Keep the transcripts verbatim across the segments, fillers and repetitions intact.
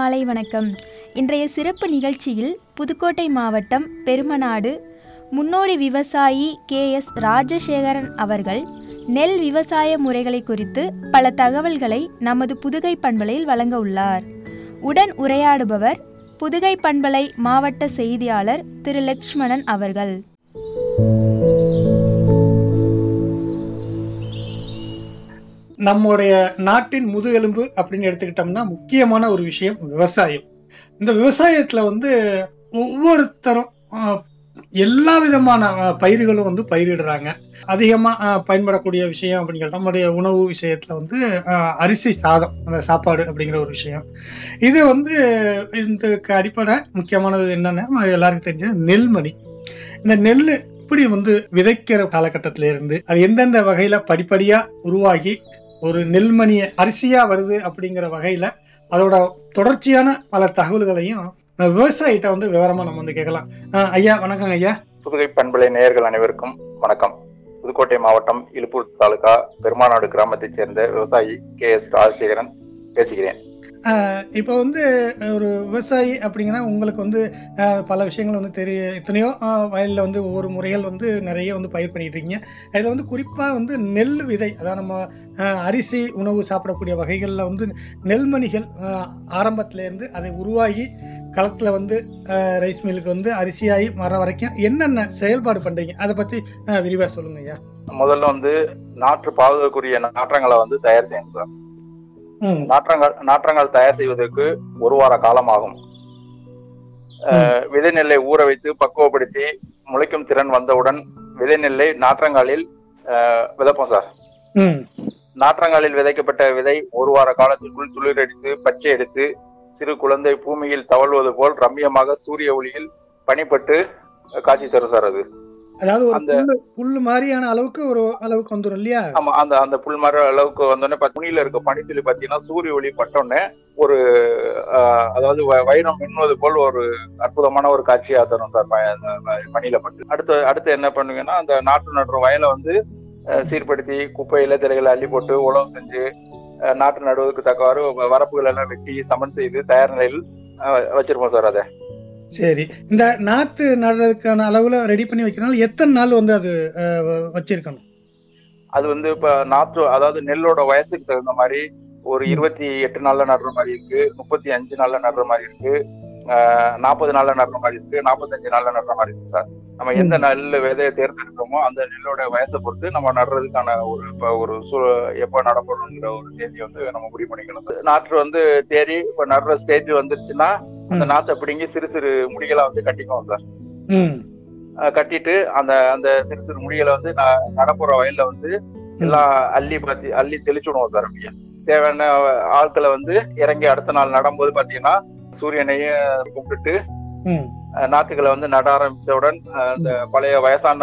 மாலை வணக்கம். இன்றைய சிறப்பு நிகழ்ச்சியில் புதுக்கோட்டை மாவட்டம் பெருமநாடு முன்னோடி விவசாயி கே எஸ் ராஜசேகரன் அவர்கள் நெல் விவசாய முறைகளை குறித்து பல தகவல்களை நமது புதுகை பண்பலையில் வழங்க உள்ளார். உடன் உரையாடுபவர் புதுகை பண்பலை மாவட்ட செய்தியாளர் திரு லட்சுமணன் அவர்கள். நம்முடைய நாட்டின் முதுகெலும்பு அப்படின்னு எடுத்துக்கிட்டோம்னா முக்கியமான ஒரு விஷயம் விவசாயம். இந்த விவசாயத்துல வந்து ஒவ்வொருத்தரும் எல்லா விதமான பயிர்களும் வந்து பயிரிடுறாங்க. அதிகமா பயன்படக்கூடிய விஷயம் அப்படிங்கிறது நம்முடைய உணவு விஷயத்துல வந்து அரிசி சாதம், அந்த சாப்பாடு அப்படிங்கிற ஒரு விஷயம். இது வந்து இதுக்கு அடிப்படை முக்கியமானது என்னன்னா எல்லாருக்கும் தெரிஞ்சது நெல்மணி. இந்த நெல் இப்படி வந்து விதைக்கிற காலகட்டத்தில இருந்து அது எந்தெந்த வகையில படிப்படியா உருவாகி ஒரு நெல்மணிய அரிசியா வருது அப்படிங்கிற வகையில அதோட தொடர்ச்சியான பல தகவல்களையும் விவசாயிட்ட வந்து விவரமா நம்ம வந்து கேட்கலாம். ஐயா வணக்கம். ஐயா, புதுகை பண்பலை நேயர்கள் அனைவருக்கும் வணக்கம். புதுக்கோட்டை மாவட்டம் இலுப்பூர் தாலுகா பெருமாநாடு கிராமத்தைச் சேர்ந்த விவசாயி கே எஸ் ராஜசேகரன் பேசுகிறேன். இப்போ வந்து ஒரு விவசாயி அப்படிங்கன்னா உங்களுக்கு வந்து பல விஷயங்கள் வந்து தெரிய எத்தனையோ வயலில் வந்து ஒவ்வொரு முறைகள் வந்து நிறைய வந்து பயிர் பண்ணிட்டு இருக்கீங்க. இதில் வந்து குறிப்பாக வந்து நெல் விதை, அதாவது நம்ம அரிசி உணவு சாப்பிடக்கூடிய வகைகளில் வந்து நெல்மணிகள் ஆரம்பத்திலேருந்து அதை உருவாகி களத்தில் வந்து ரைஸ் மில்லுக்கு வந்து அரிசியாகி வர வரைக்கும் என்னென்ன செயல்பாடு பண்ணுறீங்க, அதை பற்றி விரிவாக சொல்லுங்க ஐயா. முதல்ல வந்து நாற்று பாதுகாக்கக்கூடிய நாற்றங்களை வந்து தயார் செய்யணும் சார். நாற்றங்கள் நாற்றங்கள் தயார் செய்வதற்கு ஒரு வார காலம் ஆகும். விதை நெல்லை ஊற வைத்து பக்குவப்படுத்தி முளைக்கும் திறன் வந்தவுடன் விதை நெல்லை நாற்றங்காலில் விதைப்போம் சார். நாற்றங்காலில் விதைக்கப்பட்ட விதை ஒரு வார காலத்திற்குள் துளிரடித்து பச்சை எடுத்து சிறு குழந்தை பூமியில் தவழ்வது போல் ரம்யமாக சூரிய ஒளியில் பனிப்பட்டு காட்சி தரும் சார். அது அதாவது அந்த புல்லு மாதிரியான அளவுக்கு ஒரு அளவுக்கு வந்துடும் இல்லையா? ஆமா, அந்த அந்த புல் மாதிரி அளவுக்கு வந்தோடனே துணியில இருக்க பனித்துளி பாத்தீங்கன்னா சூரிய ஒளி பட்டோடனே ஒரு அதாவது வைரம் மின்னுவது போல் ஒரு அற்புதமான ஒரு காட்சியா தரும் சார் பனியில பட்டு. அடுத்து அடுத்து என்ன பண்ணுவீங்கன்னா, அந்த நாற்று நடுற வயலை வந்து சீர்படுத்தி குப்பையில திரைகளை அள்ளி போட்டு உழவு செஞ்சு நாற்று நடுவதற்கு தக்கவாறு வரப்புகள் எல்லாம் வெட்டி சமன் செய்து தயார் நிலையில் வச்சிருப்போம் சார். அதை சரி, இந்த நாத்து நடுறதுக்கான அளவுல ரெடி பண்ணி வைக்கிறனால எத்தனை நாள் வந்து அது வச்சிருக்கணும்? அது வந்து இப்ப நாற்று, அதாவது நெல்லோட வயசுக்கு தகுந்த மாதிரி ஒரு இருபத்தி எட்டு நாள்ல நடுற மாதிரி இருக்கு, முப்பத்தி அஞ்சு நாள்ல நடுற மாதிரி இருக்கு, நாற்பது நாள்ல நடுற மாதிரி இருக்கு, நாற்பத்தஞ்சு நாள்ல நடுற மாதிரி இருக்கு சார். நம்ம எந்த நெல் விதையை தேர்ந்தெடுக்கிறோமோ அந்த நெல்லோட வயசை பொறுத்து நம்ம நடுறதுக்கான ஒரு இப்ப ஒரு சூ எப்ப நடப்பணுங்கிற ஒரு தேதியை வந்து நம்ம முடிவு பண்ணிக்கணும் சார். நாற்று வந்து தேடி இப்ப நடுற ஸ்டேஜ் வந்துருச்சுன்னா அந்த நாற்றை பிடிங்கி சிறு சிறு முடிகளா வந்து கட்டிக்குவோம் சார். கட்டிட்டு அந்த அந்த சிறு சிறு முடிகளை வந்து நடப்புற வயல்ல வந்து எல்லாம் அள்ளி பாத்தி அள்ளி தெளிச்சுடுவோம் சார். அப்படியே தேவையான ஆட்களை வந்து இறங்கி அடுத்த நாள் நடும்போது பாத்தீங்கன்னா சூரியனையும் கும்பிட்டுட்டு நாத்துக்களை வந்து நட ஆரம்பிச்சவுடன் இந்த பழைய வயசான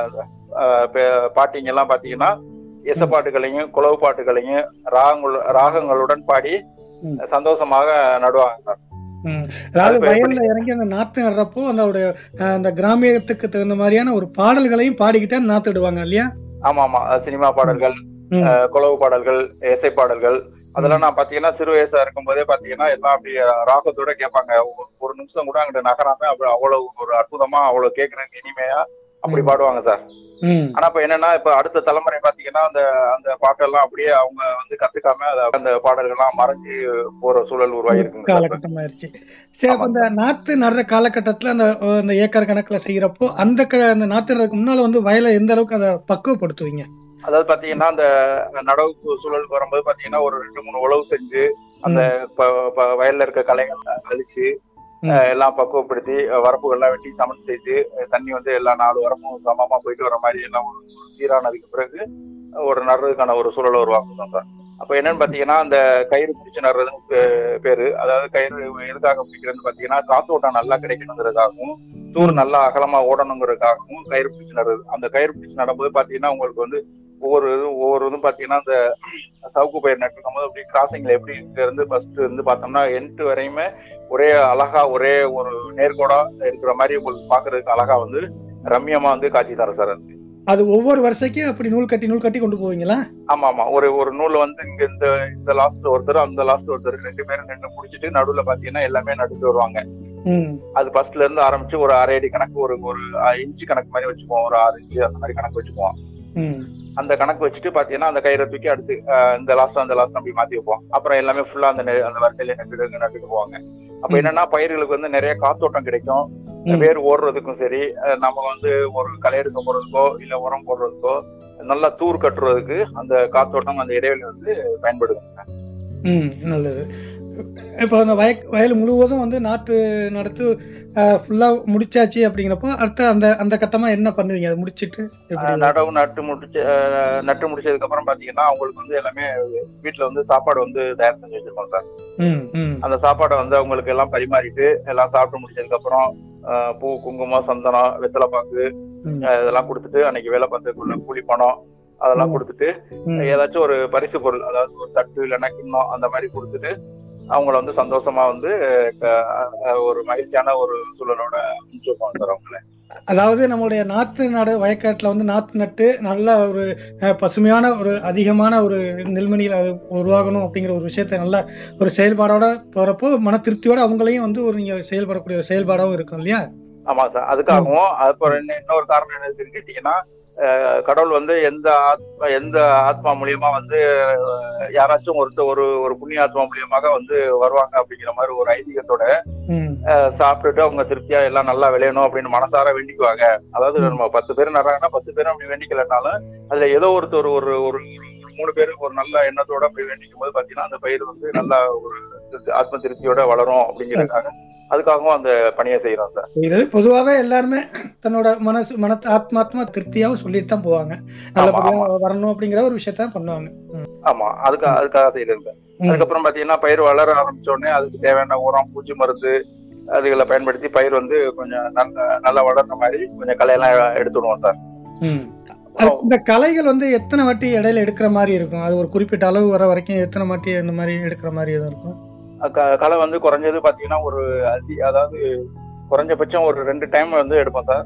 பாட்டிங்க எல்லாம் பாத்தீங்கன்னா இசப்பாட்டுகளையும் குளவு பாட்டுகளையும் ராகங்கள் ராகங்களுடன் பாடி சந்தோஷமாக நடுவாங்க சார். அதாவது வயல்ல இறங்கி அந்த நாத்து நடுறப்போ அதோட அந்த கிராமியத்துக்கு தகுந்த மாதிரியான ஒரு பாடல்களையும் பாடிக்கிட்டே நாத்துடுவாங்க இல்லையா? ஆமா ஆமா, சினிமா பாடல்கள், குளவு பாடல்கள், இசை பாடல்கள் அதெல்லாம் நான் பாத்தீங்கன்னா சிறு வயசா இருக்கும் போதே பாத்தீங்கன்னா எல்லாம் அப்படி ராகத்தோட கேட்பாங்க. ஒரு நிமிஷம் கூட அங்கிட்ட நகராம அவ்வளவு ஒரு அற்புதமா அவ்வளவு கேட்கறதுக்கு இனிமையா அப்படி பாடுவாங்க சார். ஆனா இப்ப என்னன்னா இப்ப அடுத்த தலைமுறை பாத்தீங்கன்னா அந்த அந்த பாட்டெல்லாம் அப்படியே அவங்க வந்து கத்துக்காம அந்த பாடல்கள்லாம் மறைஞ்சு போற சூழல் உருவாகி இருக்குங்க காலகட்டம் ஆயிருச்சு. சரி, அப்ப இந்த நாத்து நடுற காலகட்டத்துல அந்த ஏக்கர் கணக்குல செய்யறப்போ அந்த அந்த நாத்து நடுறதுக்கு முன்னால வந்து வயலை எந்த அளவுக்கு அதை பக்குவப்படுத்துவீங்க? அதாவது பாத்தீங்கன்னா அந்த நடவு சூழலுக்கு வரும்போது பாத்தீங்கன்னா ஒரு ரெண்டு மூணு உழவு செஞ்சு அந்த வயல்ல இருக்க களைகள் அழிச்சு எல்லாம் பக்குவப்படுத்தி வரப்புகள்லாம் வெட்டி சமன் செய்து தண்ணி வந்து எல்லா நாலு வரப்பும் சமமா போயிட்டு வர மாதிரி எல்லாம் சீரானதுக்கு பிறகு ஒரு நடுறதுக்கான ஒரு சூழலை உருவாக்குறோம் சார். அப்ப என்னன்னு பாத்தீங்கன்னா அந்த கயிறு பிடிச்சு நடுறதுன்னு பேரு. அதாவது கயிறு எதுக்காக பிடிக்கிறதுன்னு பாத்தீங்கன்னா காத்தோட்டம் நல்லா கிடைக்கணுங்கிறதுக்காகவும் தூர் நல்லா அகலமா ஓடணுங்கிறதுக்காகவும் கயிறு பிடிச்சு நடுறது. அந்த கயிறு பிடிச்சு நடும்போது பாத்தீங்கன்னா உங்களுக்கு வந்து ஒவ்வொரு இதுவும் ஒவ்வொரு இதுவும் பாத்தீங்கன்னா அந்த சவுக்கு பயிர் நட்டுக்கும் போது அப்படி கிராசிங்ல எப்படி இருந்து ஃபர்ஸ்ட் இருந்து பார்த்தோம்னா எண்டு வரையுமே ஒரே அழகா ஒரே ஒரு நேர்கோடா இருக்கிற மாதிரி உங்களுக்கு பாக்குறதுக்கு அழகா வந்து ரம்யமா வந்து காட்சி தர சார். அது ஒவ்வொரு வருஷக்கும் அப்படி நூல் கட்டி நூல் கட்டி கொண்டு போவீங்களா? ஆமா ஆமா, ஒரு ஒரு நூல் வந்து இங்க இந்த இந்த லாஸ்ட்ல ஒருத்தர் அந்த லாஸ்ட்ல ஒருத்தர் ரெண்டு பேரும் நின்று முடிச்சுட்டு நடுவுல பாத்தீங்கன்னா எல்லாமே நடுத்து வருவாங்க. அது ஃபர்ஸ்ட்ல இருந்து ஆரம்பிச்சு ஒரு அரை அடி கணக்கு, ஒரு ஒரு இன்ச்சு கணக்கு மாதிரி வச்சுக்குவோம், ஒரு ஆறு இன்ச்சு அந்த மாதிரி கணக்கு வச்சுக்குவோம். அந்த கணக்கு வச்சுட்டு பாத்தீங்கன்னா அந்த கயிறை தூக்கி அடுத்து இந்த லாஸ்ட் அந்த லாஸ்ட் அப்படி மாத்தி வைப்போம். அப்புறம் எல்லாமே ஃபுல்லா அந்த அந்த வரிசையில நட்டு நட்டுட்டு போவாங்க. அப்ப என்னன்னா பயிர்களுக்கு வந்து நிறைய காத்தோட்டம் கிடைக்கும், வேர் ஓடுறதுக்கும் சரி, நம்ம வந்து ஒரு களை எடுக்க போறதுக்கோ இல்ல உரம் போடுறதுக்கோ நல்லா தூர் கட்டுறதுக்கு அந்த காத்தோட்டம் அந்த இடைவெளி வந்து பயன்படுதுங்க சார். ம், நல்லது. இப்போ அந்த வய வயல் முழுவதும் வந்து நாட்டு நடத்து ஃபுல்லா முடிச்சாச்சு அப்படிங்கிறப்போ அடுத்த அந்த அந்த கட்டமா என்ன பண்ணுவீங்க? அதை முடிச்சிட்டு நடவு நட்டு முடிச்சு நட்டு முடிச்சதுக்கு அப்புறம் பாத்தீங்கன்னா அவங்களுக்கு வந்து எல்லாமே வீட்டுல வந்து சாப்பாடு வந்து தயார் செஞ்சு வச்சிருக்கோம் சார். அந்த சாப்பாடை வந்து அவங்களுக்கு எல்லாம் பரிமாறிட்டு எல்லாம் சாப்பிட்டு முடிச்சதுக்கு அப்புறம் பூ, குங்குமம், சந்தனம், வெத்தலைப்பாக்கு இதெல்லாம் கொடுத்துட்டு அன்னைக்கு வேலை பார்த்ததுக்குள்ள கூலி பணம் அதெல்லாம் கொடுத்துட்டு ஏதாச்சும் ஒரு பரிசு பொருள், அதாவது ஒரு தட்டு இல்லைன்னா கிண்ணம் அந்த மாதிரி கொடுத்துட்டு அவங்கள வந்து சந்தோஷமா வந்து ஒரு மகிழ்ச்சியான ஒரு சூழலோட அனுப்பிச்சிருப்போம் சார் அவங்கள. அதாவது நம்மளுடைய நாத்து நடு வயக்காட்டுல வந்து நாத்து நட்டு நல்ல ஒரு பசுமையான ஒரு அதிகமான ஒரு நெல்மணியில் அது உருவாகணும் அப்படிங்கிற ஒரு விஷயத்த நல்ல ஒரு செயல்பாடோட போறப்போ மன திருப்தியோட அவங்களையும் வந்து ஒரு நீங்க செயல்படக்கூடிய செயல்பாடாவும் இருக்கும் இல்லையா? ஆமா சார். அதுக்காகவும் அப்புறம் இன்னொரு காரணம் என்ன கேட்டீங்கன்னா, கடவுள் வந்து எந்த ஆத்மா எந்த ஆத்மா மூலியமா வந்து யாராச்சும் ஒருத்தர் ஒரு ஒரு புண்ணிய ஆத்மா மூலியமாக வந்து வருவாங்க அப்படிங்கிற மாதிரி ஒரு ஐதீகத்தோட சாப்பிட்டுட்டு அவங்க திருப்தியா எல்லாம் நல்லா விளையணும் அப்படின்னு மனசார வேண்டிக்குவாங்க. அதாவது நம்ம பத்து பேர் நடுறாங்கன்னா பத்து பேரும் அப்படி வேண்டிக்கலனாலும் அதுல ஏதோ ஒருத்தர் ஒரு ஒரு மூணு பேருக்கு ஒரு நல்ல எண்ணத்தோட போய் வேண்டிக்கும் போது பாத்தீங்கன்னா அந்த பயிர் வந்து நல்லா ஒரு ஆத்ம திருப்தியோட வளரும் அப்படிங்கிறதுக்காக அதுக்காகவும் அந்த பணியை செய்யறோம் சார். இது பொதுவாகவே எல்லாருமே தன்னோட மனசு மன ஆத்மாத்மா திருப்தியாவும் சொல்லிட்டு தான் போவாங்க, நல்லபடியா வரணும் அப்படிங்கிற ஒரு விஷயத்தான் பண்ணுவாங்க. ஆமா, அதுக்காக அதுக்காக செய்யறது. அதுக்கப்புறம் பாத்தீங்கன்னா பயிர் வளர ஆரம்பிச்ச உடனே அதுக்கு தேவையான உரம், பூச்சி மருந்து அதுகளை பயன்படுத்தி பயிர் வந்து கொஞ்சம் நல்ல நல்லா வளர்ற மாதிரி கொஞ்சம் களையெல்லாம் எடுத்துடுவோம் சார். இந்த களைகள் வந்து எத்தனை வாட்டி இடையில எடுக்கிற மாதிரி இருக்கும்? அது ஒரு குறிப்பிட்ட அளவு வர வரைக்கும் எத்தனை வாட்டி இந்த மாதிரி எடுக்கிற மாதிரி எதுவும் இருக்கும்? களை வந்து குறைஞ்சது பாத்தீங்கன்னா ஒரு அதி அதாவது குறைஞ்சபட்சம் ஒரு ரெண்டு டைம் வந்து எடுப்போம் சார்.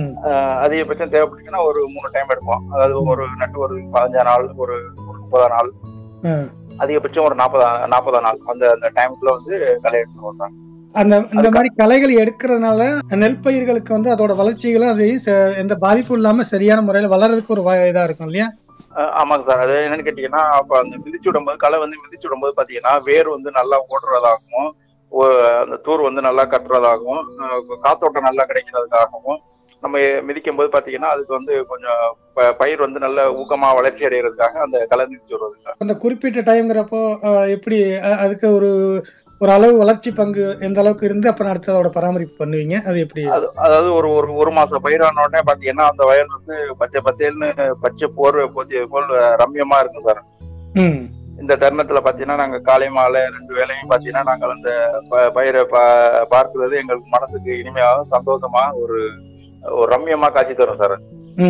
அதிகபட்சம் தேவைப்பட்டுச்சுன்னா ஒரு மூணு டைம் எடுப்போம். அதாவது ஒரு நட்டு ஒரு பதினஞ்சா நாள், ஒரு முப்பதாம் நாள், அதிகபட்சம் ஒரு நாற்பதா நாற்பதாம் நாள் அந்த அந்த டைம்குள்ள வந்து களை எடுத்துருவோம் சார். அந்த இந்த மாதிரி களைகள் எடுக்கிறதுனால நெல் பயிர்களுக்கு வந்து அதோட வளர்ச்சிகளும் அது எந்த பாதிப்பும் இல்லாம சரியான முறையில வளர்றதுக்கு ஒரு இதா இருக்கும் இல்லையா? ஆமாங்க சார். அது என்னன்னு கேட்டீங்கன்னா அப்ப அந்த மிதிச்சு விடும்போது களை வந்து மிதிச்சு விடும்போது பாத்தீங்கன்னா வேர் வந்து நல்லா ஓடுறதாகவும் அந்த தூர் வந்து நல்லா கட்டுறதாகவும் காத்தோட்டம் நல்லா கிடைக்கிறதுக்காகவும் நம்ம மிதிக்கும் போது பாத்தீங்கன்னா அதுக்கு வந்து கொஞ்சம் பயிர் வந்து நல்ல ஊக்கமா வளர்ச்சி அடைகிறதுக்காக அந்த களை மிதிச்சு விடுறது சார். அந்த குறிப்பிட்ட டைம்ங்கிறப்போ எப்படி அதுக்கு ஒரு ஒரு அளவு வளர்ச்சி பங்கு எந்த அளவுக்கு இருந்து அப்புறம் அடுத்ததோட பராமரிப்பு பண்ணுவீங்க? அது எப்படி? அதாவது ஒரு ஒரு மாசம் பயிரான உடனே பாத்தீங்கன்னா அந்த வயல் வந்து பச்சை பசேல்னு பச்சை போர்வை போத்தியது போல் ரம்யமா இருக்கும் சார். இந்த தருணத்துல பாத்தீங்கன்னா நாங்க காலை மாலை ரெண்டு வேளையும் பாத்தீங்கன்னா நாங்க அந்த பயிரை பார்க்கிறது எங்களுக்கு மனசுக்கு இனிமையாகவும் சந்தோஷமா ஒரு ஒரு ரம்யமா காட்சி தரும் சார்.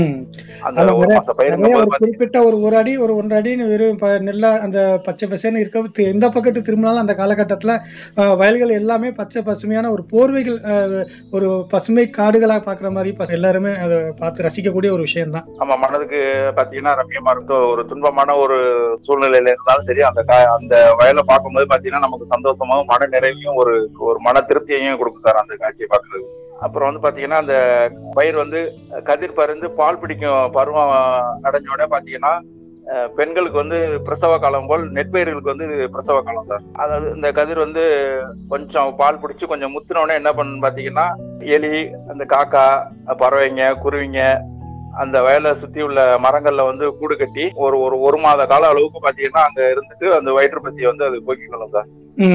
அந்த ஒரு மாச பயிர் குறிப்பிட்ட ஒரு ஒரு அடி ஒரு ஒன்றரை அடின்னு வெறும் நெல்லா அந்த பச்சை பசேன்னு இருக்க எந்த பக்கத்து திரும்பினாலும் அந்த காலகட்டத்துல வயல்கள் எல்லாமே பச்சை பசுமையான ஒரு போர்வைகள், ஒரு பசுமை காடுகளா பாக்குற மாதிரி எல்லாருமே அதை பார்த்து ரசிக்கக்கூடிய ஒரு விஷயம் தான். ஆமா, மனதுக்கு பாத்தீங்கன்னா ரம்யமா இருக்கும். ஒரு துன்பமான ஒரு சூழ்நிலையில இருந்தாலும் சரி அந்த அந்த வயலை பார்க்கும்போது பாத்தீங்கன்னா நமக்கு சந்தோஷமாவும் மன நிறைவையும் ஒரு ஒரு மன திருப்தியையும் கொடுக்கும் சார் அந்த காட்சியை பார்க்கறது. அப்புறம் வந்து பாத்தீங்கன்னா அந்த பயிர் வந்து கதிர் பருந்து பால் பிடிக்கும் பருவம் அடைஞ்சோட பாத்தீங்கன்னா பெண்களுக்கு வந்து பிரசவ காலம் போல் நெற்பயிர்களுக்கு வந்து பிரசவ காலம் சார். அதாவது இந்த கதிர் வந்து கொஞ்சம் பால் பிடிச்சு கொஞ்சம் முத்தினோடனே என்ன பண்ணு பாத்தீங்கன்னா எலி, அந்த காக்கா, பறவைங்க, குருவிங்க அந்த வயலை சுத்தி உள்ள மரங்கள்ல வந்து கூடு கட்டி ஒரு ஒரு ஒரு மாத கால அளவுக்கு பாத்தீங்கன்னா அங்க இருந்துட்டு அந்த வயிற்று பசியை வந்து அது போக்கிக்கணும் சார்.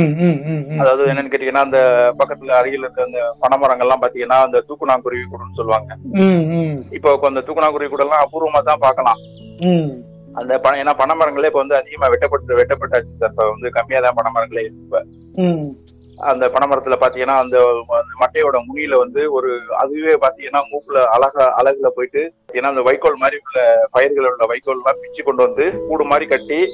அதாவது என்னன்னு கேட்டீங்கன்னா அந்த பக்கத்துல அருகில் இருக்க அந்த பனைமரங்கள்லாம் பாத்தீங்கன்னா அந்த தூக்குநாங்குருவி கூடுன்னு சொல்லுவாங்க. இப்போ அந்த தூக்குநாங்குருவி கூட எல்லாம் அபூர்வமா தான் பாக்கலாம். அந்த ஏன்னா பனைமரங்களே இப்ப வந்து அதிகமா வெட்டப்பட்டு வெட்டப்பட்டாச்சு சார். இப்ப வந்து கம்மியா தான் பனைமரங்களே இப்ப. அந்த பனைமரத்துல பாத்தீங்கன்னா அந்த மட்டையோட முனியில வந்து ஒரு அதுவே பாத்தீங்கன்னா மூக்குல அழகா அழகுல போயிட்டு ஏன்னா அந்த வைக்கோல் மாதிரி உள்ள பயிர்கள் உள்ள வைக்கோல் எல்லாம் பிச்சு கொண்டு வந்து கூடு மாதிரி கட்டி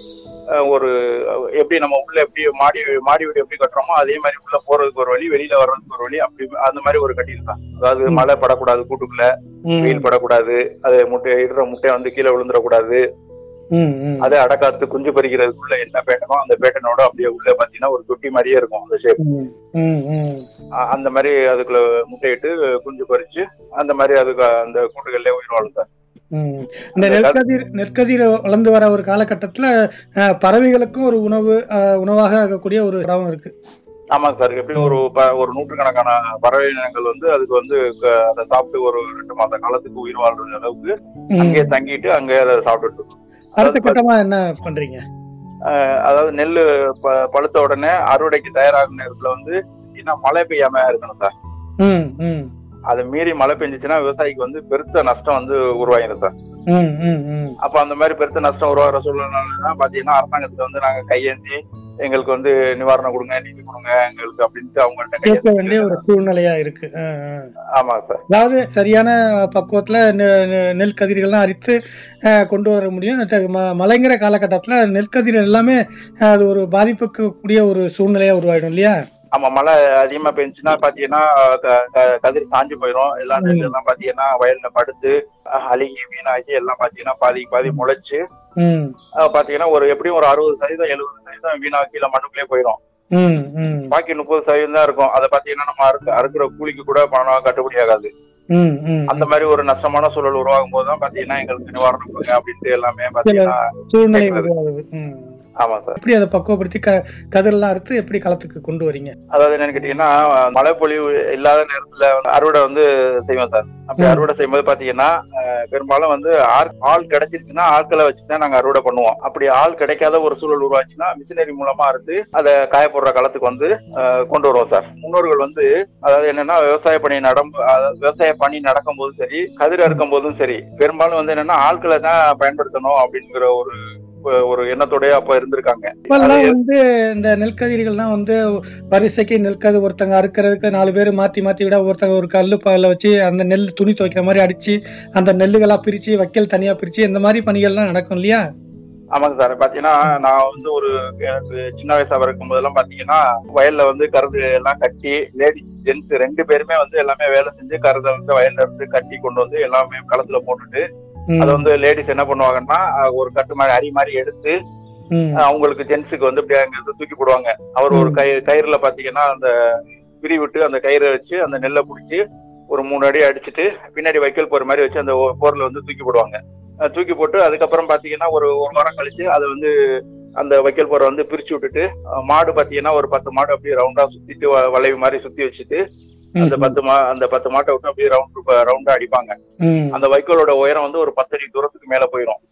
அஹ், ஒரு அஹ், எப்படி நம்ம உள்ள எப்படி மாடி மாடி வீடு எப்படி கட்டுறோமோ அதே மாதிரி உள்ள போறதுக்கு ஒரு வழி, வெளியில வர்றதுக்கு ஒரு வழி, அப்படி அந்த மாதிரி ஒரு கட்டில் தான். அதாவது ம். மழை படக்கூடாது, கூட்டுக்குள்ள ம். வெயில் படக்கூடாது, அது முட்டை இடுற முட்டை வந்து கீழே விழுந்துடக்கூடாது. ம். ம். அதை அடக்காத்து குஞ்சு பறிக்கிறதுக்குள்ள என்ன பேட்டனோ அந்த பேட்டனோட அப்படியே உள்ள பாத்தீங்கன்னா ஒரு தொட்டி மாதிரியே இருக்கும் அந்த ஷேப். ம். ம். ம். அந்த மாதிரி அதுக்குள்ள முட்டையிட்டு குஞ்சு பறிச்சு அந்த மாதிரி அதுக்கு அந்த கூட்டுகள்ல உயிர் வாழும் சார். ம். இந்த அந்த கத்- நெற்கதிர் நெற்கதிர் வளர்ந்து வர ஒரு காலகட்டத்துல அஹ், பறவைகளுக்கும் ஒரு உணவு அஹ், உணவாக ஆகக்கூடிய ஒரு இடம் இருக்கு. ஆமாங்க சார். எப்படியும் ஒரு ப- ஒரு நூற்றுக்கணக்கான பறவை இனங்கள் வந்து அதுக்கு வந்து க- அதை சாப்பிட்டு ஒரு ரெண்டு மாச காலத்துக்கு உயிர் வாழ்ற அளவுக்கு ம். அங்கேயே தங்கிட்டு அங்கேயே அதை சாப்பிட்டுட்டு இருக்கும். அடுத்த அதாவது பாத்தி- கட்டமா என்ன பண்றீங்க? அஹ் அதாவது நெல் ப- பழுத்த உடனே அறுவடைக்கு தயாராகும் நேரத்துல வந்து என்ன மழை பெய்யாம இருக்கணும் சார். ம். ம். அதை மீறி மழை பெஞ்சிச்சுன்னா விவசாயிக்கு வந்து பெருத்த நஷ்டம் வந்து உருவாகிடும் சார். ம். ம். ம். அப்ப அந்த மாதிரி பெருத்த நஷ்டம் உருவாகிற சூழ்நிலைதான் பாத்தீங்கன்னா அரசாங்கத்துல வந்து நாங்க கையேந்தி எங்களுக்கு வந்து நிவாரணம் கொடுங்க, நிதி கொடுங்க எங்களுக்கு அப்படின்ட்டு அவங்கள்ட்ட கேட்க வேண்டிய கையேந்தி. ஒரு சூழ்நிலையா இருக்கு. அஹ், அஹ். ஆமாங்க சார். அதாவது சரியான பக்குவத்துல நெ- நெ- நெல் கதிர்கள்லாம் அரித்து அஹ், கொண்டு வர முடியும். த- ம- மழைங்கிற காலகட்டத்துல நெற்கதிர் எல்லாமே அஹ், அது ஒரு பாதிப்புக்கு கூடிய ஒரு சூழ்நிலையா உருவாயிடும் இல்லையா? ஆமா, மழை அதிகமா பெஞ்சுன்னா பாத்தீங்கன்னா க- க- கதிர் சாஞ்சு போயிடும். எல்லா நெல் ம். எல்லாம் பாத்தீங்கன்னா வயல்ல படுத்து அஹ், அழுகி வீணாகி எல்லாம் பாத்தீங்கன்னா பாதி பாதி முளைச்சு ம். அஹ், பாத்தீங்கன்னா ஒரு எப்படியும் ஒரு அறுபது சதவீதம் எழுபது சதவீதம் வீணா கீழே மண்ணுக்குள்ளே போயிடும். ம். ம். பாக்கி முப்பது சதவீதம் தான் இருக்கும். அதை பாத்தீங்கன்னா நம்ம அறுக்க அறுக்கிற கூலிக்கு கூட பணம் கட்டுப்படி ஆகாது. ம். ம். அந்த மாதிரி ஒரு நஷ்டமான சூழல் உருவாகும் போதுதான் பாத்தீங்கன்னா எங்களுக்கு நிவாரணம் கொடுங்க அப்படின்ட்டு எல்லாமே சில பாத்தீங்கன்னா சூழ்நிலை கேட்கறது. உருவாகுது. ம். ஆமா சார். எப்படி அதை பக்குவப்படுத்தி க கதிரெல்லாம் அறுத்து எப்படி களத்துக்கு கொண்டு வரீங்க? அதாவது என்னன்னு கேட்டீங்கன்னா மழை பொழிவு இல்லாத நேரத்துல வந்து அறுவடை வந்து செய்வோம் சார். அப்படி ம். அறுவடை செய்யும்போது பாத்தீங்கன்னா அஹ், பெரும்பாலும் வந்து ஆள் ஆள் கிடைச்சிருச்சுன்னா ஆட்களை வச்சுதான் நாங்க அறுவடை பண்ணுவோம். அப்படி ஆள் கிடைக்காத ஒரு சூழல் உருவாச்சுன்னா மிஷினரி மூலமா அறுத்து அதை காய போடுற களத்துக்கு வந்து அஹ், கொண்டு வருவோம் சார். முன்னோர்கள் வந்து அதாவது என்னன்னா விவசாய பணி நடம் அதாவது விவசாய பணி நடக்கும் போதும் சரி, கதிர் அறுக்கும் போதும் சரி, பெரும்பாலும் வந்து என்னன்னா ஆட்களை தான் பயன்படுத்தணும் அப்படிங்கிற ஒரு ஒரு எண்ணத்தோடய அப்ப இருந்திருக்காங்க. இப்பெல்லாம் வந்து இந்த நெல்கதிர்கள்லாம் வந்து வரிசைக்கு நெல்கதிர் ஒருத்தங்க அறுக்கிறதுக்கு நாலு பேர் மாத்தி மாத்தி விட ஒருத்தங்க ஒரு கல்லு பால வச்சு அந்த நெல் துணி துவைக்கிற மாதிரி அடிச்சு அந்த நெல்லுகளா பிரிச்சு வைக்கல் தனியா பிரிச்சு இந்த மாதிரி பணிகள்லாம் நடக்கும் இல்லையா? ஆமாங்க சார். பாத்தீங்கன்னா நான் வந்து ஒரு எனக்கு சின்ன வயசா இருக்கும் போதெல்லாம் பாத்தீங்கன்னா வயல்ல வந்து கருது எல்லாம் கட்டி லேடிஸ் ஜென்ஸ் ரெண்டு பேருமே வந்து எல்லாமே வேலை செஞ்சு கருதை வந்து வயல்ல இருந்து கட்டி கொண்டு வந்து எல்லாமே களத்துல போட்டுட்டு அதை வந்து லேடிஸ் என்ன பண்ணுவாங்கன்னா ஒரு கட்டு மாதிரி அரி மாதிரி எடுத்து அவங்களுக்கு ஜென்ஸுக்கு வந்து இப்படி அங்க இருந்து தூக்கி போடுவாங்க. அவர் ஒரு கை கயிறுல பாத்தீங்கன்னா அந்த பிரி விட்டு அந்த கயிறை வச்சு அந்த நெல்லை பிடிச்சி ஒரு மூணு அடி அடிச்சுட்டு பின்னாடி வைக்கல் போற மாதிரி வச்சு அந்த போர்ல வந்து தூக்கி போடுவாங்க. தூக்கி போட்டு அதுக்கப்புறம் பாத்தீங்கன்னா ஒரு ஒரு வாரம் கழிச்சு அதை வந்து அந்த வைக்கல் போரை வந்து பிரிச்சு விட்டுட்டு மாடு பாத்தீங்கன்னா ஒரு பத்து மாடு அப்படியே ரவுண்டா சுத்திட்டு வளைவு மாதிரி சுத்தி வச்சுட்டு அந்த பத்து மா அந்த பத்து மாட்டை விட்டு அப்படியே ரவுண்ட் ரவுண்டா அடிப்பாங்க. அந்த வைக்கோலோட உயரம் வந்து ஒரு பத்து அடி தூரத்துக்கு மேல போயிடும்.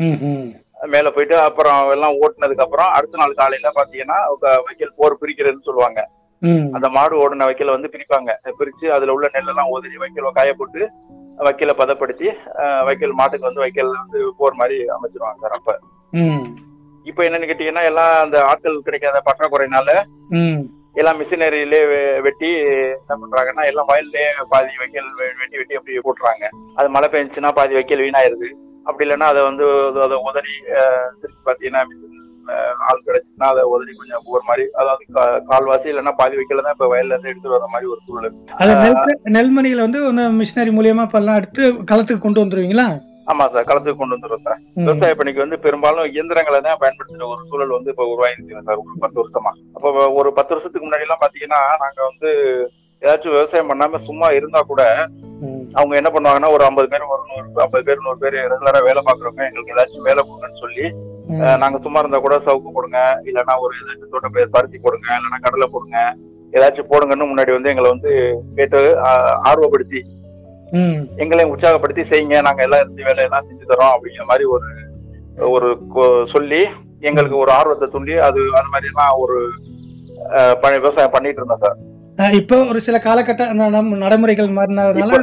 மேல போயிட்டு அப்புறம் எல்லாம் ஓட்டுனதுக்கு அப்புறம் அடுத்த நாள் காலையில பாத்தீங்கன்னா வைக்கல் போர் பிரிக்கிறதுன்னு சொல்லுவாங்க. அந்த மாடு ஓடுன வைக்கல வந்து பிரிப்பாங்க. பிரிச்சு அதுல உள்ள நெல்லெல்லாம் உதறி வைக்கல காய போட்டு வைக்கல பதப்படுத்தி வைக்கல் மாட்டுக்கு வந்து வைக்கல் வந்து போர் மாதிரி அமைச்சிருவாங்க சார். அப்ப இப்ப என்னன்னு கேட்டீங்கன்னா எல்லாம் அந்த ஆட்கள் கிடைக்காத பற்றாக்குறையினால எல்லாம் மிஷினரியிலே வெட்டி என்ன பண்றாங்கன்னா எல்லாம் வயல்லே பாதி வைக்கல் வெட்டி வெட்டி அப்படி போட்டுறாங்க. அது மழை பெஞ்சுன்னா பாதி வைக்கல் வீணாயிருது. அப்படி இல்லைன்னா அதை வந்து அதை உதறி திருப்பி பாத்தீங்கன்னா மிஷின் ஆள் கிடைச்சுன்னா அதை உதறி கொஞ்சம் ஒரு மாதிரி அதாவது கால்வாசி இல்லைன்னா பாதி வைக்கல தான் இப்ப வயல்ல இருந்து எடுத்துட்டு வர மாதிரி ஒரு சூழல். நெல்மணிகளை வந்து மிஷினரி மூலியமா இப்பெல்லாம் எடுத்து களத்துக்கு கொண்டு வந்துருவீங்களா? ஆமா சார், களத்துக்கு கொண்டு வந்துடும் சார். விவசாய பணிக்கு வந்து பெரும்பாலும் இயந்திரங்களை தான் பயன்படுத்துற ஒரு சூழல் வந்து இப்ப உருவாயிருச்சு சார் ஒரு பத்து வருஷமா. அப்போ ஒரு பத்து வருஷத்துக்கு முன்னாடி எல்லாம் பாத்தீங்கன்னா நாங்க வந்து ஏதாச்சும் விவசாயம் பண்ணாம சும்மா இருந்தா கூட அவங்க என்ன பண்ணுவாங்கன்னா ஒரு ஐம்பது பேர் ஒரு நூறு ஐம்பது பேர் நூறு பேர் ரெகுலரா வேலை பாக்குறவங்க எங்களுக்கு ஏதாச்சும் வேலை கொடுங்கன்னு சொல்லி நாங்க சும்மா இருந்தா கூட சவுக்கு போடுங்க, இல்லைன்னா ஒரு ஏதாச்சும் தோட்ட பயிர் பருத்தி போடுங்க, இல்லைன்னா கடலை போடுங்க, ஏதாச்சும் போடுங்கன்னு முன்னாடி வந்து எங்களை வந்து கேட்டு ஆர்வப்படுத்தி எங்களையும் உற்சாகப்படுத்தி செய்யுங்க, நாங்க எல்லாம் இருந்து வேலையெல்லாம் செஞ்சு தரோம் அப்படிங்கிற மாதிரி ஒரு ஒரு சொல்லி எங்களுக்கு ஒரு ஆர்வத்தை தூண்டி அது அது மாதிரி எல்லாம் ஒரு விவசாயம் பண்ணிட்டு இருந்தோம் சார். இப்போ ஒரு சில காலகட்ட நடைமுறைகள் மாறினதுனால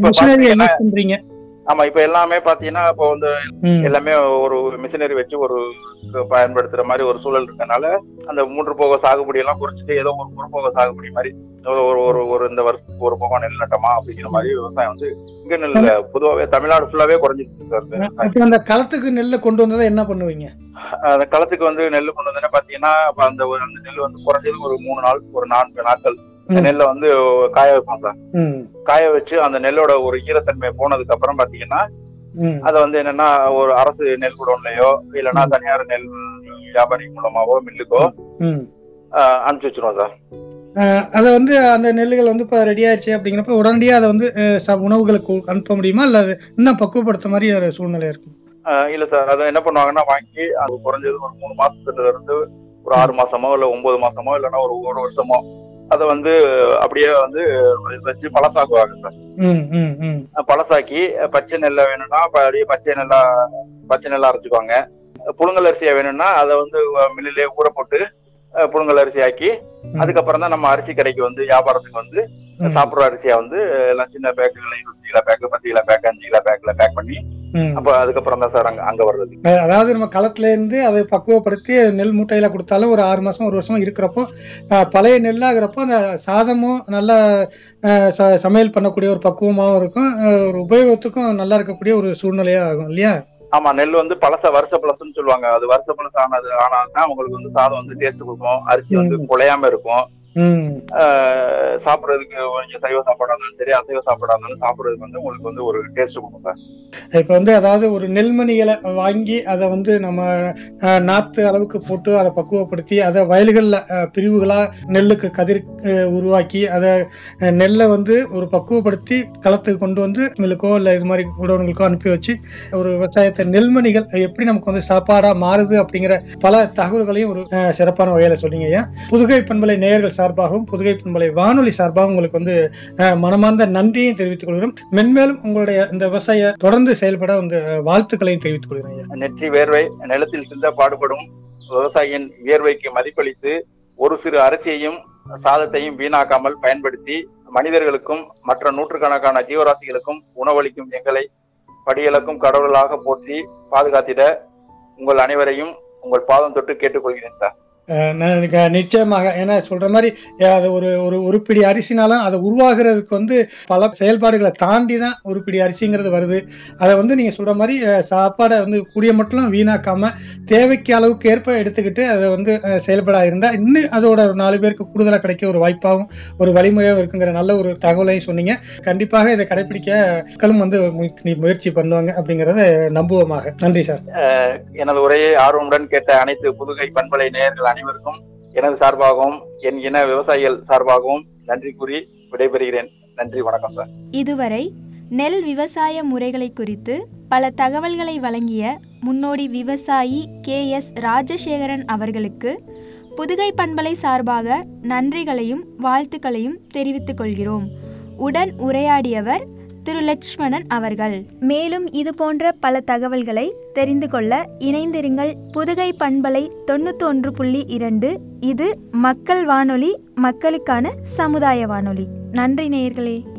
ஆமா இப்ப எல்லாமே பாத்தீங்கன்னா இப்போ வந்து எல்லாமே ஒரு மிஷினரி வச்சு ஒரு பயன்படுத்துற மாதிரி ஒரு சூழல் இருக்கனால அந்த மூன்று போக சாகுபடி எல்லாம் குறைச்சிட்டு ஏதோ ஒரு ஒரு போக சாகுபடி மாதிரி ஒரு ஒரு ஒரு இந்த வருஷத்துக்கு ஒரு பக்கம் நெல் நட்டமா அப்படிங்கிற மாதிரி விவசாயம் வந்து இங்க நெல் பொதுவாகவே தமிழ்நாடு ஃபுல்லாவே குறைஞ்சிருச்சு சார் விவசாயம். அப்ப அந்த களத்துக்கு நெல்லை கொண்டு வந்ததை என்ன பண்ணுவீங்க? அந்த களத்துக்கு வந்து நெல் கொண்டு வந்தோன்னா பாத்தீங்கன்னா அப்ப அந்த ஒரு அந்த நெல் வந்து குறைஞ்சது ஒரு மூணு நாள் ஒரு நான்கு நாட்கள் இந்த நெல்லை வந்து காய வைப்போம் சார். காய வச்சு அந்த நெல்லோட ஒரு ஈரத்தன்மை போனதுக்கு அப்புறம் பாத்தீங்கன்னா அதை வந்து என்னன்னா ஒரு அரசு நெல் குடோன்லயோ இல்லைன்னா தனியார் நெல் வியாபாரி மூலமாவோ மில்லுக்கோ அனுப்பிச்சு வச்சிருவோம் சார். அதை வந்து அந்த நெல்லுகள் வந்து இப்போ ரெடி ஆயிடுச்சு அப்படிங்கிறப்ப உடனடியாக அதை வந்து உணவுகளுக்கு அனுப்ப முடியுமா இல்லை அது இன்னும் பக்குவப்படுத்த மாதிரி சூழ்நிலை இருக்கும்? இல்ல சார், அதை என்ன பண்ணுவாங்கன்னா வாங்கி அது குறைஞ்சது ஒரு மூணு மாசத்துல இருந்து ஒரு ஆறு மாசமோ இல்ல ஒன்பது மாசமோ இல்லைன்னா ஒரு ஒரு வருஷமோ அதை வந்து அப்படியே வந்து வச்சு பழசாக்குவாங்க சார். பழசாக்கி பச்சை நெல்லை வேணும்னா அப்படியே பச்சை நெல்லா பச்சை நெல்லா அரைச்சுக்குவாங்க. புழுங்கல் அரிசியா வேணும்னா அதை வந்து மில்லிலே ஊற போட்டு புழுங்கல் அரிசி ஆக்கி அதுக்கப்புறம் தான் நம்ம அரிசி கடைக்கு வந்து வியாபாரத்துக்கு வந்து சாப்பிடுற அரிசியா வந்து எல்லாம் சின்ன பேக்குகளை இருபத்தி கிலோ பேக்கு பத்து கிலோ பேக் அஞ்சு கிலோ பேக்ல பேக் பண்ணி அப்ப அதுக்கப்புறம் தான் சார் அங்க அங்க வர்றது. அதாவது நம்ம களத்துல இருந்து அதை பக்குவப்படுத்தி நெல் மூட்டையில கொடுத்தாலும் ஒரு ஆறு மாசம் ஒரு வருஷம் இருக்கிறப்போ பழைய நெல்லாகிறப்போ அந்த சாதமும் நல்லா சமையல் பண்ணக்கூடிய ஒரு பக்குவமாகவும் இருக்கும், ஒரு உபயோகத்துக்கும் நல்லா இருக்கக்கூடிய ஒரு சூழ்நிலையா ஆகும் இல்லையா? ஆமா, நெல் வந்து பழச வருஷ பழசுன்னு சொல்லுவாங்க. அது வருஷ பழசு ஆனது ஆனாதான் உங்களுக்கு வந்து சாதம் வந்து டேஸ்ட் கொடுக்கும், அரிசி வந்து குலையாம இருக்கும். சாப்பிடுறதுக்கு கொஞ்சம் சைவ சாப்பாடா இருந்தாலும் சரி அசைவ சாப்பாடா இருந்தாலும் சாப்பிடுறதுக்கு வந்து உங்களுக்கு வந்து ஒரு டேஸ்ட் கொடுக்கும் சார். இப்ப வந்து அதாவது ஒரு நெல்மணிகளை வாங்கி அதை வந்து நம்ம நாத்து அளவுக்கு போட்டு அதை பக்குவப்படுத்தி அதை வயல்கள்ல பிரிவுகளா நெல்லுக்கு கதிர் உருவாக்கி அதை நெல்லை வந்து ஒரு பக்குவப்படுத்தி களத்துக்கு கொண்டு வந்து மில்லுக்கோ இல்லை இது மாதிரி உடவங்களுக்கோ அனுப்பி வச்சு ஒரு விவசாயத்தை நெல்மணிகள் எப்படி நமக்கு வந்து சாப்பாடா மாறுது அப்படிங்கிற பல தகவல்களையும் ஒரு சிறப்பான வகையில சொன்னீங்க ஐயா. புதுகை பண்பலை நேயர்கள் சார்பாகவும் புதுகை பண்பலை வானொலி சார்பாகவும் உங்களுக்கு வந்து மனமார்ந்த நன்றியை தெரிவித்துக் கொள்கிறோம். மென்மேலும் உங்களுடைய இந்த விவசாய தொடர்ந்து செயல்பட வந்து வாழ்த்துக்களையும் தெரிவித்துக் கொள்கிறேன். நெற்றி வேர்வை நிலத்தில் சிந்த பாடுபடும் விவசாயியின் வியர்வைக்கு மதிப்பளித்து ஒரு சிறு அரிசியையும் சாதத்தையும் வீணாக்காமல் பயன்படுத்தி மனிதர்களுக்கும் மற்ற நூற்றுக்கணக்கான ஜீவராசிகளுக்கும் உணவளிக்கும் எங்களை படியளக்கும் கடவுளாக போற்றி பாதுகாத்திட உங்கள் அனைவரையும் உங்கள் பாதம் தொட்டு கேட்டுக்கொள்கிறேன் சார். நிச்சயமாக, ஏன்னா சொல்ற மாதிரி அது ஒரு ஒரு உருப்பிடி அரிசினாலும் அதை உருவாகிறதுக்கு வந்து பல செயல்பாடுகளை தாண்டி தான் உருப்பிடி அரிசிங்கிறது வருது. அதை வந்து நீங்க சொல்ற மாதிரி சாப்பாடை வந்து கூடிய மட்டும் வீணாக்காம தேவைக்கு அளவுக்கு ஏற்ப எடுத்துக்கிட்டு அதை வந்து செயல்படா இருந்தா இன்னும் அதோட ஒரு நாலு பேருக்கு கூடுதலா கிடைக்க ஒரு வாய்ப்பாகவும் ஒரு வழிமுறையாகவும் இருக்குங்கிற நல்ல ஒரு தகவலையும் சொன்னீங்க. கண்டிப்பாக இதை கடைபிடிக்க மக்களும் வந்து முயற்சி பண்ணுவாங்க அப்படிங்கறத நம்புவோமாக. நன்றி சார். எனது உரையை ஆர்வமுடன் கேட்ட அனைத்து புதுகை பண்பலை நேயர்கள் அனைவருக்கும் எனது சார்பாகவும் என் இன விவசாயிகள் சார்பாகவும் நன்றி கூறி விடைபெறுகிறேன். நன்றி, வணக்கம் சார். இதுவரை நெல் விவசாய முறைகளை குறித்து பல தகவல்களை வழங்கிய முன்னோடி விவசாயி கே எஸ் ராஜசேகரன் அவர்களுக்கு புதுகை பண்பலை சார்பாக நன்றிகளையும் வாழ்த்துக்களையும் தெரிவித்துக் கொள்கிறோம். உடன் உரையாடியவர் திரு லட்சுமணன் அவர்கள். மேலும் இது போன்ற பல தகவல்களை தெரிந்து கொள்ள இணைந்திருங்கள் புதுகை பண்பலை தொண்ணூத்தி ஒன்று புள்ளி இரண்டு. இது மக்கள் வானொலி, மக்களுக்கான சமுதாய வானொலி. நன்றி நேயர்களே.